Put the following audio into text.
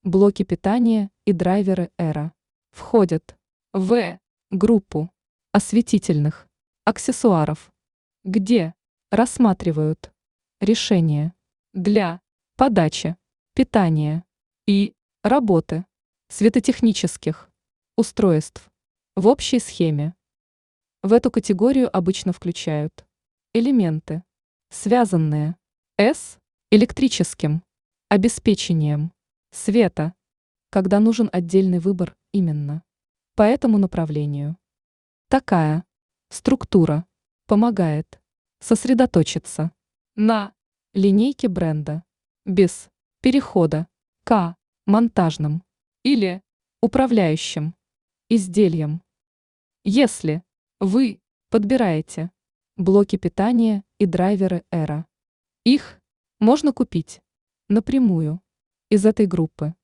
блоки питания и драйверы Эра входят в группу осветительных аксессуаров, где рассматривают решения для подачи питания и работы светотехнических устройств в общей схеме. В эту категорию обычно включают элементы, связанные с электрическим обеспечением света, когда нужен отдельный выбор именно по этому направлению. Такая структура помогает сосредоточиться на линейке бренда без перехода к монтажным или управляющим изделиям. Если вы подбираете блоки питания и драйверы Эра, их можно купить напрямую из этой группы.